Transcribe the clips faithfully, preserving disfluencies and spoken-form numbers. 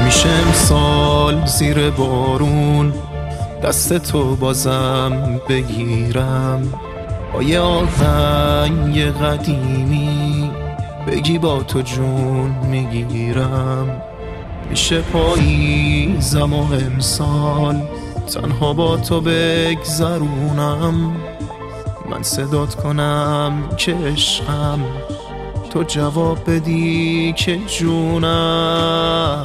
میشه امسال زیر بارون دست تو بازم بگیرم، با یه آهنگ قدیمی بگی با تو جون میگیرم. میشه پاییزم و امسال تنها با تو بگذرونم، من صدات کنم که عشقم، تو جواب بدی که جونم.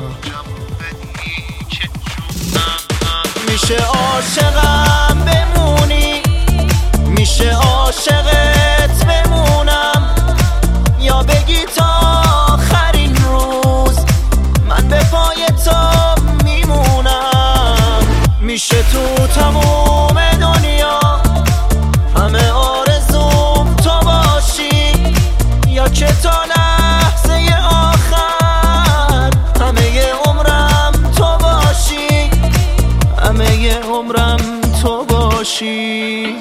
میشه عاشقم بمونی، میشه عاشقت بمونم، یا بگی تا آخرین روز من به پای تو میمونم. میشه تو تموم دنیا همه آرزوم تو باشی، یا که تا لحظه آخر همه عمرم تو باشی، همه عمرم تو باشی.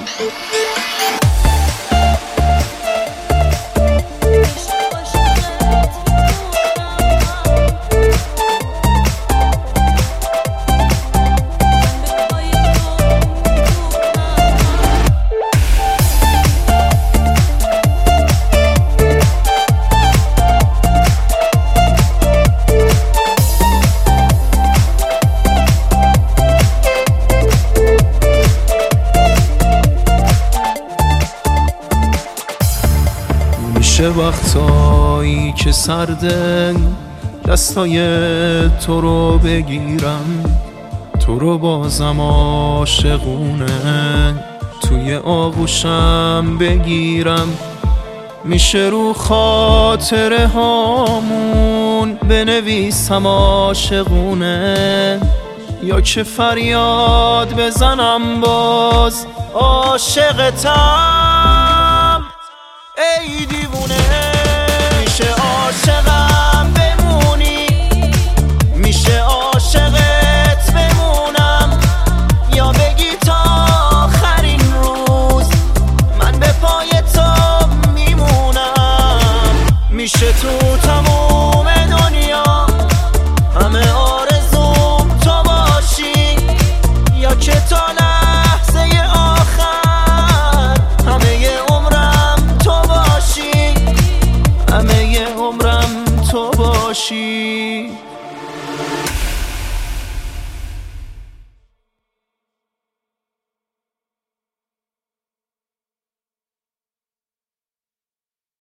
میشه وقتایی که سرده دستای تو رو بگیرم، تو رو بازم عاشقونه توی آغوشم بگیرم. میشه رو خاطره هامون بنویسم عاشقونه، یا که فریاد بزنم باز عاشقتم ای دیوونه. میشه عاشقم بمونی، میشه عاشقت بمونم، یا بگی تا آخرین روز من به پای تو میمونم. میشه تو تموم دنیا همه آرزوم تو باشی، یا که تا لحظه آخر همه عمرم تو باشی، همه عمرم تو باشی.